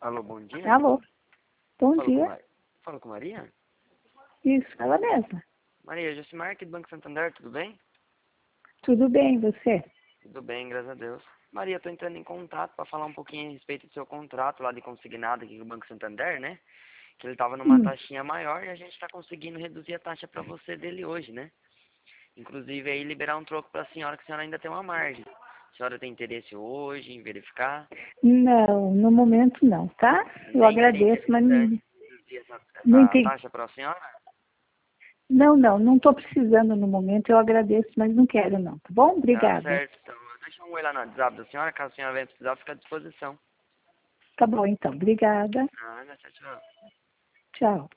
Alô, bom dia. Alô, bom Falo dia. Falo com Maria? Isso, ela mesma. Maria, Josimar aqui do Banco Santander, tudo bem? Tudo bem, você? Tudo bem, graças a Deus. Maria, estou entrando em contato para falar um pouquinho a respeito do seu contrato lá de consignado aqui com o Banco Santander, né? Que ele estava numa taxinha maior e a gente está conseguindo reduzir a taxa para você dele hoje, né? Inclusive aí liberar um troco para a senhora, que a senhora ainda tem uma margem. A senhora tem interesse hoje em verificar? Não, no momento não, tá? Eu Nem seria agradeço, mas interessante reduzir não essa entendi. taxa para a senhora? Não estou precisando no momento, eu agradeço, mas não quero não, tá bom? Tá Obrigada. certo, então. Deixa um oi lá no WhatsApp da senhora, caso a senhora venha precisar, fica à disposição. Tá bom então, obrigada. Nada, tchau, tchau. Tchau.